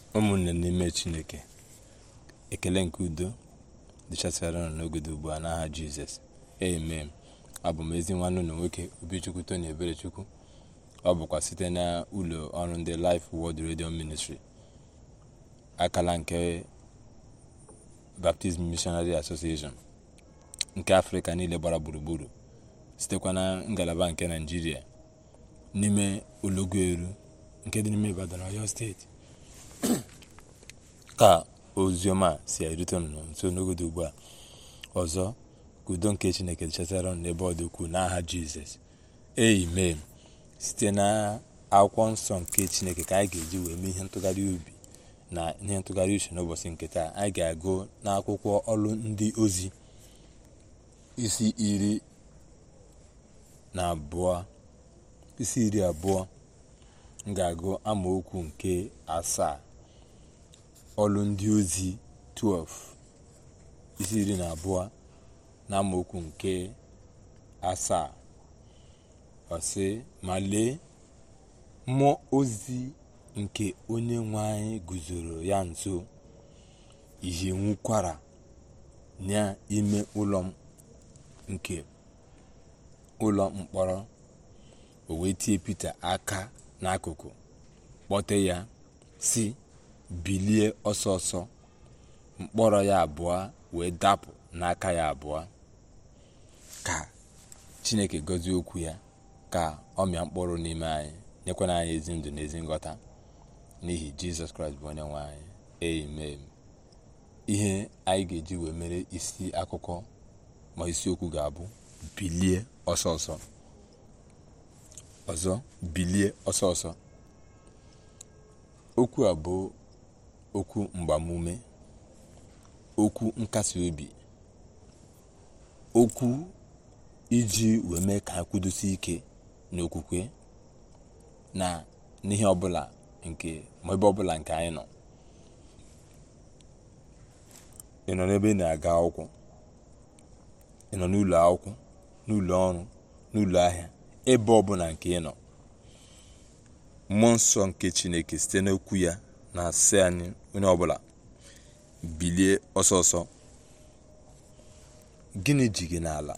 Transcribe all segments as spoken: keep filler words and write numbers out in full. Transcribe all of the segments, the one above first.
ụmụnne n'ime Chineke, ekele nke udo dịchasịara nọ n'ogodo ugbu a n'aha Jizọs, amen. Abụ m ezi nwanne ụlọ nwoke Obichukwu Tony Eberechukwu. Ọ bụkwa site na ụlọ ọrụ ndị Life Word Radio Ministry, akala nke Baptist Missionary Association nke Afrịka niile gbara gburugburu, sitekwa na ngalaba nke Naịjirịa n'ime Ụlọgweru nke dị n'ime Ibadan, Ọyọ steeti, ka oziọma si erute unu nso n'ogodo ugbu a. Ọzọ, ka udo nke Chineke dịchasịara unu n'ebe ọ dị ukwuu n'aha Jizọs, amen. Site na akwụkwọ nsọ nke Chineke ka anyị ga-eji wee mee ihe ntụgharị obi na ihe ntụgharị uche n'ụbọchị nke taa. Anyị ga-agụ n'akwụkwọ Ọrụ Ndị Ozi isi iri na abụọ isi iri abụọ m ga-agụ amaokwu nke asaa. Ọrụ Ndị Ozi twelve isi iri na abụọ na amaokwu nke asaa. Ọ sị, ma lee, mmụọ ozi nke onye nwe anyị guzoro ya nso, ihe nwukwara n'ime ụlọ nke ụlọ mkpọrọ. O wee tie Pita aka n'akụkụ, kpọte ya, si, bilie ọsọ ọsọ. Mkpọrọ ya abụọ wee dapụ n'aka ya abụọ. Ka Chineke gọzie okwu ya, ka ọ mịa mkpụrụ n'ime anyị, nyekwana anyị ezi ndụ na ezi nghọta, n'ihi Jizọs Kraịst bụ onye nwe anyị, amen. Ihe anyị ga-eji wee mere isi akụkọ ma isiokwu ga-abụ bilie ọsọ ọsọ. Ọzọ, bilie ọsọ ọsọ. Okwu a bụ okwu mgbamume, okwu nkasi obi, okwu iji wee mee ka ha kwudosi ike n'okwukwe na n'ihe ọbụla nke ma ebe ọbụla nke anyị nọ. Ị nọ n'ebe ị na-aga akwụkwọ, ị nọ n'ụlọ akwụkwọ, n'ụlọ ọrụ, n'ụlọ ahịa, ebe ọbụla nke ị nọ, mmụọ nsọ nke Chineke site n'okwu ya na-asị anyị onye ọbụla, bilie ọsọ ọsọ. Gịnị ji gị n'ala?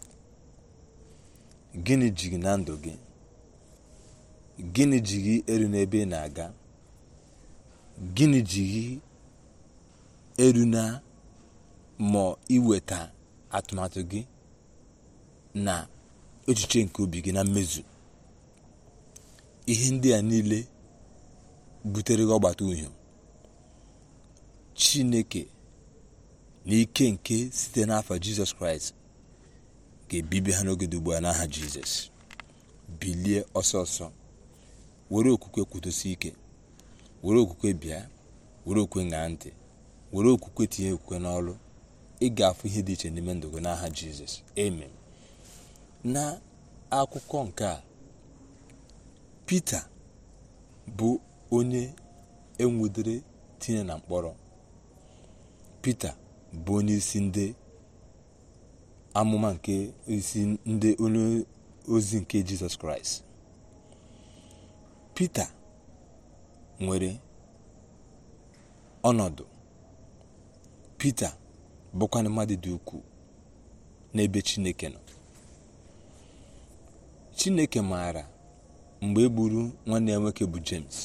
Gịnị ji gị na ndụ gị? Gịnị ji gị eru n'ebe ị na-aga? Gịnị ji gị eru na ma iweta atụmatụ gị na echiche nke obi gị na mmezu? Ihe ndị a niile butere gị ọgbata uhie. Chineke n'ike nke site n'afọ Jizọs Kraịst ga-ebibi ha n'oge dị ugbu a n'aha Jizọs. Bilie ọsọ ọsọ. Were okwukwe kwudosi ike, were okwukwe bịa, were okwukwe ṅaa ntị, were okwukwe tinye okwukwe n'ọrụ. Ị ga-afụ ihe dị iche n'ime ndụ gị n'aha Jizọs, amen. Na akụkọ nke a, Pita bụ onye enwudere tinye na mkpọrọ. Pita bụ onye isi ndị amụma nke isi ndị onye ozi nke Jizọs Kraịst. Pita nwere ọnọdụ. Pita bụkwa mmadụ dị ukwuu n'ebe Chineke nọ. Chineke maara mgbe e gburu nwanne ya nwoke bụ James.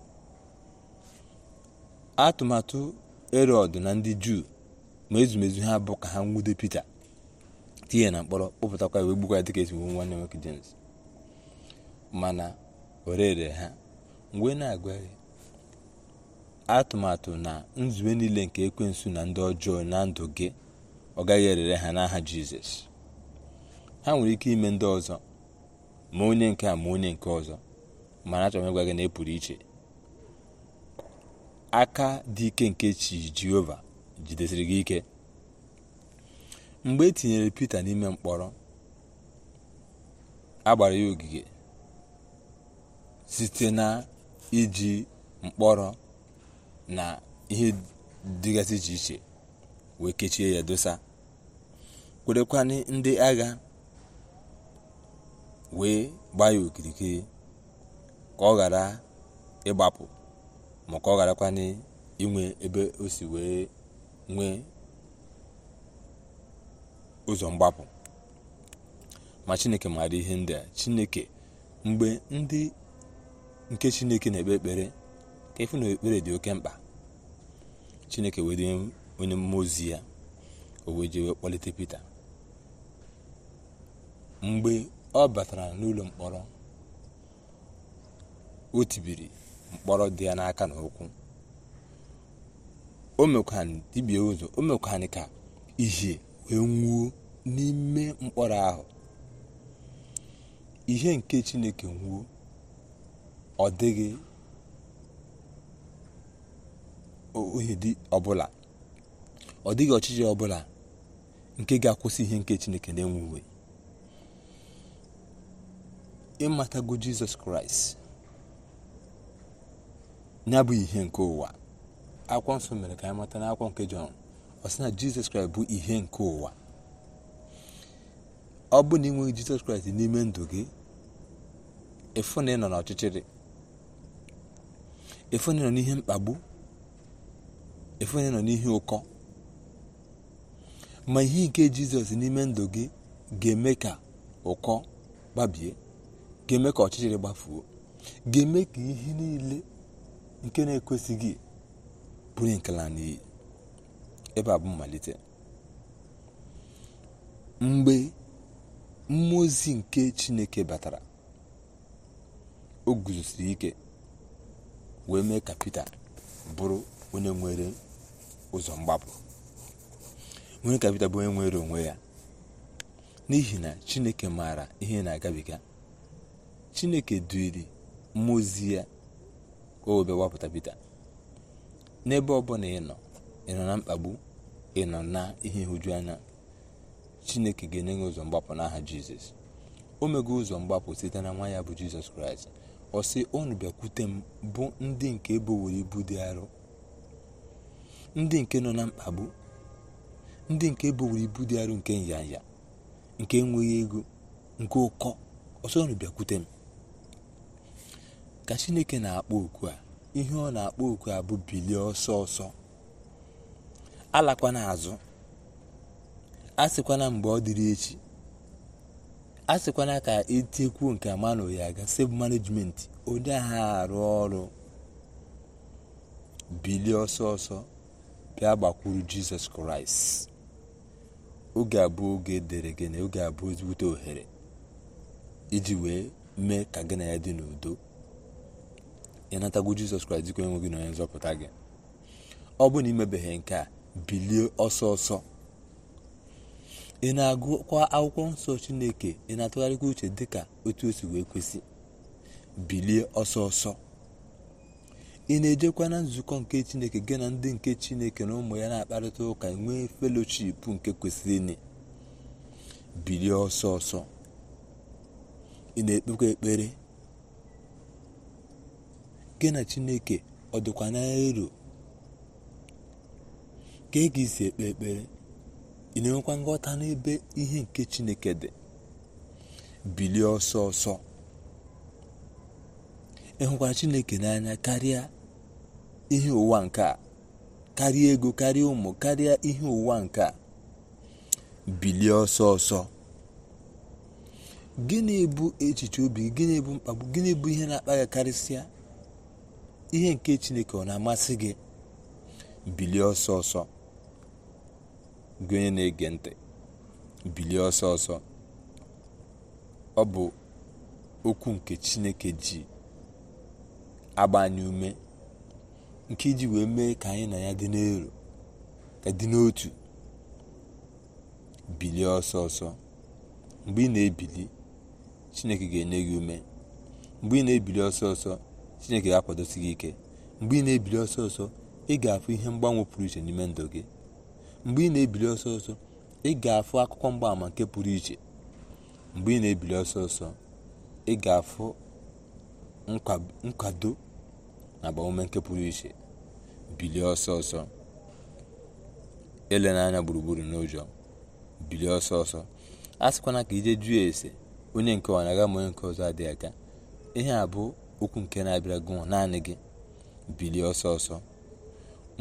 Atụmatụ Herọd na ndị Juu ma ezumezu ha bụ ka ha nwude Pita, tinye na mkpọrọ, kpọpụtakwa ya wee gbukwa ya dịka esi gbuo nwanne nwoke James. Mana o rere ha mgbe na-agwaghị atụmatụ na nzube niile nke ekwensu na ndị ọjọọ na ndụ gị, ọ gaghị erere ha n'aha Jizọs. Ha nwere ike ime ndị ọzọ, ma onye nke a ma onye nke ọzọ, mana achọrọ m ịgwa gị na ị pụrụ iche. Aka dị ike nke chi Jehova jidesiri gị ike. Mgbe e tinyere Pita n'ime mkpọrọ, a gbara ya ogige site na iji mkpọrọ na ihe dịgasị iche iche wee kechie ya dosa. Kwerekwanị ndị agha wee gbaa ya okirikiri ka ọ ghara ịgbapụ, ma ka ọ gharakwanị inwe ebe o si wee nwee ụzọ mgbapụ. Ma Chineke maara ihe ndị a. Chineke mgbe ndị nke Chineke na-ekpe ekpere ka ịfụ na ekpere dị oke mkpa, Chineke wee onye mmụọ ozi ya o wee jee kpọlite Pita. Mgbe ọ batara n'ụlọ mkpọrọ, o tibiri mkpọrọ dị ya n'aka na ụkwụ. O mekwana dibie ụzọ, o mekwana ka ihe wee nwuo n'ime mkpọrọ ahụ. Ihe nke Chineke nwuo, ọ dịghị ohe dị ọbụla, ọ dịghị ọchịchị ọbụla nke ga-akwụsị ihe nke Chineke na-enwuwe. Ịmatago Jizọs Kraịst ya bụ ihe nke ụwa. Akwụkwọ nsọ mere ka anyị mata n'akwụkwọ nke Jọn, ọ sị na Jizọs Kraịst bụ ihe nke ụwa. Ọ bụ na ị nweghị Jizọs Kraịst n'ime ndụ gị, ịfụ na ị nọ n'ọchịchịrị, ịfụ na ị nọ n'ihe mkpagbu, ịfụ na ị nọ n'ihe ụkọ. Ma ihe nke Jizọs n'ime ndụ gị ga-eme ka ụkọ gbabie, ga-eme ka ọchịchịrị gbafuo, ga-eme ka ihe niile nke na-ekwesịghị bụrụ nke laa n'iyi. Ebe a bụ mmalite. Mgbe mmụọ ozi nke Chineke batara, o guzosiri ike wee mee ka Pita bụrụ onye nwere ụzọ mgbapụ, nwere ka Pita bụ onye nwere onwe ya, n'ihi na Chineke maara ihe na-agabiga. Chineke duiri mmụọ ozi ya ka o wee wapụta Pita. N'ebe ọbụla ị nọ, ị nọ na mkpagbu, ị nọ na ihe nhụju anya, Chineke ga-enye gị ụzọ mgbapụ n'aha Jizọs. O mego ụzọ mgbapụ site na nwa ya bụ Jizọs Kraịst. Ọ sị, unu bịakwute m bụ ndị nke ebowere ibu dị arọ, ndị nke nọ na mkpagbu, ndị nke ebowere ibu dị arọ, nke nyanya, nke enweghị ego, nke ụkọ. Ọsọ unu bịakwute m. Ka Chineke na-akpọ oku a, ihe ọ na-akpọ oku a bụ bilie ọsọ ọsọ. Alakwana azụ. Asịkwana mgbe ọ dịrị echi. Asịkwana ka etekwuo nke amanụ ya aga save management ode ha arụ ọrụ. Bilie ọsọ ọsọ bịa gbakwuru Jizọs Kraịst. Oge abụ oge dere gị na oge abụ ezigbote ohere iji wee mee ka gị na ya dị n'udo. Ịnatago Jizọs Kraịst dịka onye nwe gị na onye nzọpụta gị. Ọ bụ na imebeghị nke a, bilie ọsọ ọsọ. Ị na-agụkwa akwụkwọ nsọ Chineke, ị na-atụgharịkwa uche dịka otu o si wee kwesị, bilie ọsọ ọsọ. Ị na-ejekwa na nzukọ nke Chineke gị na ndị nke Chineke na ụmụ ya na-akparịta ụka, nwee fellowship nke kwesịrị, bilie ọsọ ọsọ. Ị na-ekpekwa ekpere gị na Chineke, ọ dịkwa n'elu ka ị ga-esi ekpe ekpere. Ị na-enwekwa nghọta n'ebe ihe nke Chineke dị, bilie ọsọ ọsọ. Ị hụkwara Chineke n'anya karịa ihe ụwa nke a, karịa ego, karịa ụmụ, karịa ihe ụwa nke a, bilie ọsọ ọsọ. Gịnị bụ echiche obi? Gịnị bụ mkpagbu? Gịnị bụ ihe na-akpa gị karịsịa? Ihe nke Chineke ọ na-amasị gị? Bilie ọsọ ọsọ. Gị onye na-ege ntị, bilie ọsọ ọsọ. Ọ bụ okwu nke Chineke ji agba anyị ume, nke iji wee mee ka anyị na ya dị n'elu, ka dị n'otu. Bilie ọsọ ọsọ. Mgbe ị na-ebili, Chineke ga-enye gị ume. Mgbe ị na-ebili ọsọ ọsọ, Chineke ga-akwadosi gị ike. Mgbe ị na-ebili ọsọ ọsọ, ị ga-afụ ihe mgbanwe pụrụ iche n'ime ndụ gị. Mgbe ị na-ebili ọsọ ọsọ, ị ga-afụ akụkọ mgbaama nke pụrụ iche. Mgbe ị na-ebili ọsọ ọsọ, ị ga-afụ nkwado na agbamume nke pụrụ iche. Bilie ọsọ ọsọ. Ele n'anya gburugburu n'ụjọ, bilie ọsọ ọsọ. A sịkwana ka ije jụọ ese onye nke ọ na-aga ma onye nke ọzọ adịghị aka. Ihe a bụ okwu nke na-abịara gị naanị gị. Bilie ọsọ ọsọ.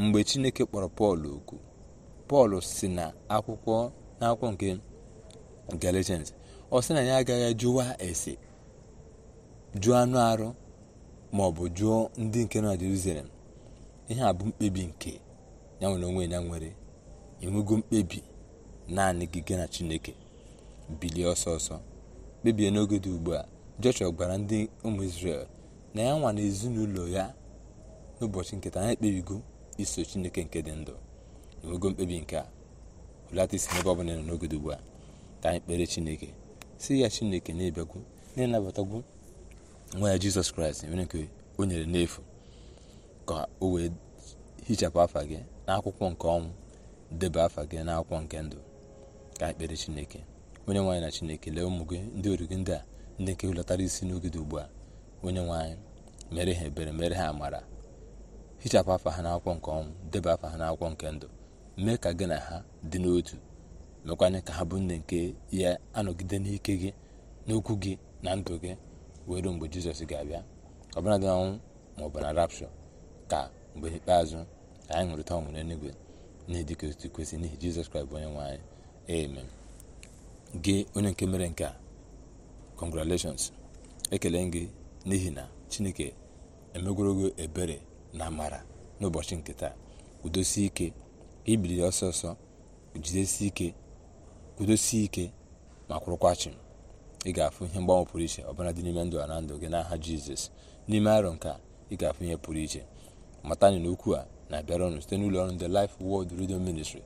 mgbe Chineke kpọrọ Pọl oku, Pọl si na akwụkwọ n'akwụkwọ nke Galatians, ọ sị na ya agaghị jụwa ese, jụọ anụ arụ, ma ọ bụ jụọ ndị nke nọ na Jerusalem. Ihe a bụ mkpebi nke ya nwere onwe ya nwere. Enwego mkpebi naanị gị gị na Chineke. Bilie ọsọ ọsọ kpebie n'oge dị ugbu a. Joshua gwara ndị ụmụ Izrel na ya nwa na ezinụlọ ya n'ụbọchị nketa ya ekpebigo iso Chineke nke dị ndụ. Enwego mkpebi nke a. Hụlata isi n'ebe ọ bụla nọ n'oge dị ugbu a ka anyị kpere Chineke, si ya Chineke na-ebịagwu na-enabatagwu nwa ya Jizọs Kraịst nwere nke o nyere n'efu, ka o wee hichapụ afa gị n'akwụkwọ nke ọnwụ, deba afa gị n'akwụkwọ nke ndụ. Ka anyị kpere Chineke. Onye nwaanyị na Chineke, lee ụmụ gị ndị oru gị ndị a, ndị nke hụlatara isi n'oge dị ugbu a. Onye nwaanyị, mere ha ebere, mere ha amara, hichapụ afa ha n'akwụkwọ nke ọnwụ, deba afa ha n'akwụkwọ nke ndụ. Mee ka gị na ha dị n'otu, mekwanye ka ha bụ nne nke ya anọgide n'ike gị, n'okwu gị na ndụ gị, wee ruo mgbe Jizọs ga-abịa, ọbụla dị ọnwụ ma ọ bụ na rapshọ, ka mgbe ikpeazụ ka anyị ṅụrịta ọṅụ n'eluigwe n'ihi dịka otu kwesị, n'ihi Jizọs Kraịst bụ onye nwaanyị. Amen. Gị onye nke mere nke a, congratulations. Ekele gị n'ihi na Chineke emegworo gị ebere na amara n'ụbọchị nke taa. Udosie ike, ibili ọsọ ọsọ, jidesie ike, kwudosie ike, ma kwụrụkwa chịm. Ị ga-afụ ihe mgbanwe pụrụ iche ọbụla dị n'ime ndụ a na ndụ gị n'aha Jizọs. N'ime arọ nke a, ị ga-afụ ihe pụrụ iche. Matani na okwu a na-abịara ọnụ site n'ụlọ ọrụ The Life Word Radio Ministry.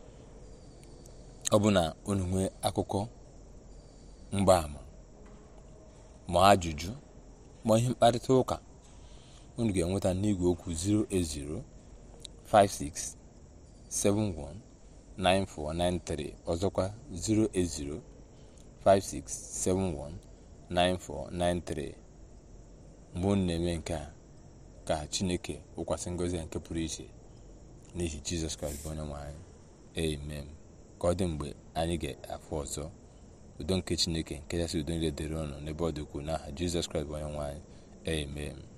Ọ bụ na unu nwee akụkọ, mgbaama, ma ajụjụ, ma ihe mkparịta ụka, unu ga-enweta n'igwe okwu zero eight zero five six seven one nine four nine three, ọzọkwa zero eight zero five six seven one nine four nine three. Mgbe unu na-eme nke a, ka Chineke wụkwasị ngọzi nke pụrụ iche n'ihi Jizọs Kraịst bụ onye nwe anyị. Amen. Ka ọ dị mgbe anyị ga-afụ ọzọ, udo nke Chineke nke kachasị udo niile dịrị ọnụ n'ebe ọ dị ukwuu n'aha Jizọs Kraịst bụ onye nwe anyị. Amen.